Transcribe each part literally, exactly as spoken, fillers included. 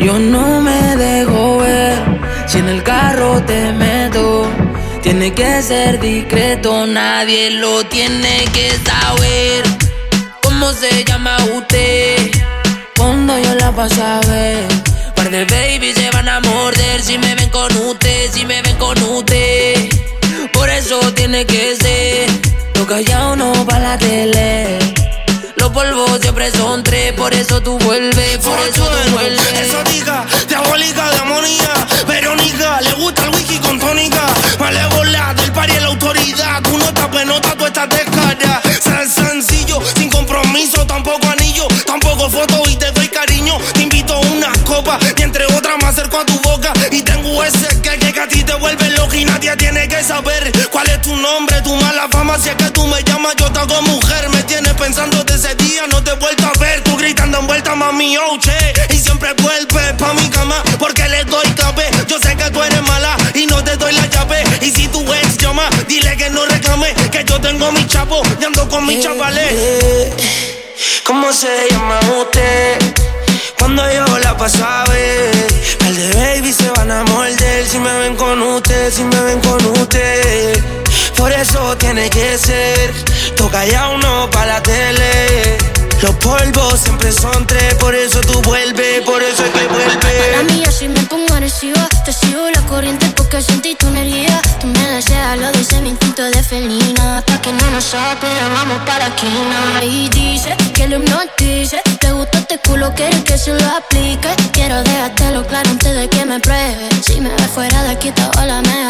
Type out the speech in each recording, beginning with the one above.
Yo no me dejo ver, si en el carro te meto. Tiene que ser discreto, nadie lo tiene que saber. ¿Cómo se llama usted? Cuando yo la paso a ver, par de babies se van a morder si me ven con usted, si me ven con usted. Por eso tiene que ser, lo callado no pa' la tele. Los polvos siempre son tres, por eso tú vuelves, por eso tú vuelves. Exótica, diabólica, demonía, Verónica, le gusta el whisky con tónica. Malévola, del party en la autoridad. Tú no estás penota, tú estás de cara. Ser sencillo, sin compromiso, tampoco anillo, tampoco foto y te doy cariño. Te invito a unas copas y entre otras me acerco a tu boca. Y tengo ese que, que, que a ti te vuelve loca y nadie tiene que saber cuál es tu nombre, tu mala fama. Si es que tú me llamas, yo te hago mujer. Me tienes pensando desde ese día, no te he vuelto a ver. Tú gritando envuelta, mami, oh, che. Y siempre vuelves pa' mi cama porque le doy café. Yo sé que tú eres mala y no te doy la llave. Y si tu ex llama, dile que no reclame, que yo tengo mi chapo y ando con mis chavales. eh, ¿Cómo se llama usted? Cuando yo la paso a ver, par de baby se van a morder si me ven con usted, si me ven con usted. Por eso tiene que ser, toca ya uno pa' la tele. Los polvos siempre son tres, por eso tú vuelves, por eso es que vuelves. La mía si me pongo agresiva, te sigo la corriente porque sentí tu energía. Tú me deseas, lo dice mi instinto de felina. Hasta que no nos saque, vamos pa' la esquina. Y dice que lo hipnotice, te gusta este culo, quieres que se lo aplique. Quiero dejártelo claro antes de que me pruebes. Si me ves fuera de aquí, toda la mea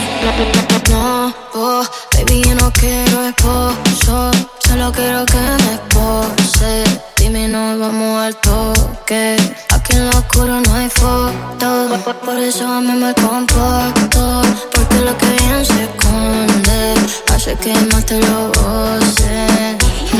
no, oh, baby, yo no quiero esposo, solo quiero que me espose. Dime, nos vamos al toque, aquí en lo oscuro no hay foto. Por, por eso a mí me comporto, porque lo que bien se esconde hace que más te lo goce.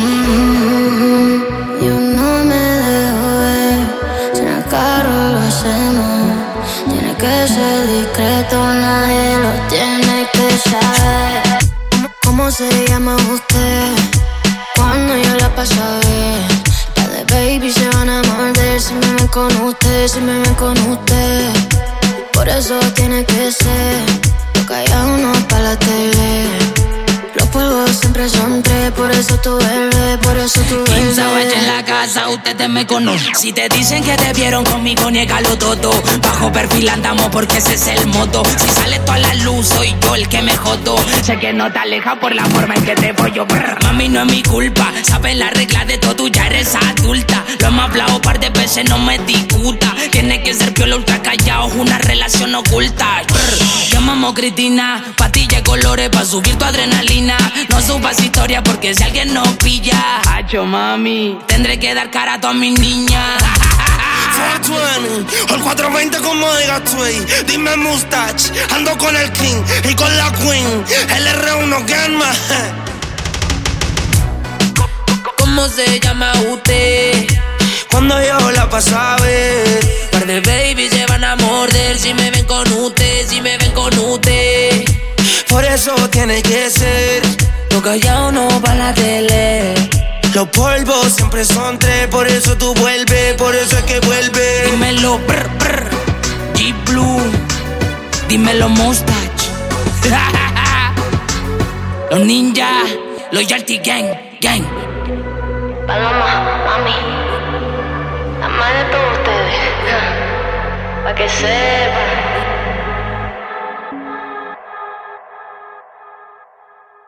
Mm-hmm. Yo no me dejo ver, si en el carro lo hacemos. Tiene que ser discreto, nadie lo tiene que saber. ¿Cómo se llama usted? Cuando yo la paso a ver, la de baby se van a morder si me ven con usted, si me ven con usted. Por eso tiene que ser, lo callado no pa' la tele. Los polvos siempre son tres, por eso tú vuelves, por eso tú vuelves. Quince en la casa, ustedes me conocen. Si te dicen que te vieron conmigo, niégalo todo. Bajo perfil andamos porque ese es el modo. Si sale toda la luz, soy yo el que me jodo. Sé que no te alejas por la forma en que te pollo. Mami, no es mi culpa, sabes la regla de todo, tú ya eres adulta. Lo hemos hablado un par de veces, no me discuta. Tiene que ser piola ultra callado, una relación oculta. Llamamos Cristina, pastillas colores pa' subir tu adrenalina. No subas historia porque si alguien nos pilla, hacho mami, tendré que dar cara a todas mis niñas. cuatrocientos veinte, o el cuatrocientos veinte como digas tú ahí. Dime Mustache, ando con el King y con la Queen. El R uno Gamma. ¿Cómo se llama usted? Cuando yo la paso a ver, par de babies se van a morder si me ven con usted, si me ven con usted. Por eso tiene que ser, lo callado no pa' la tele. Los polvos siempre son tres, por eso tú vuelves, por eso es que vuelves. Dímelo, brr, brr, G-Blue, dímelo Mustache. Los ninjas, los Yalty Gang, gang. Paloma, mami, la madre de todos ustedes, pa' que sepan.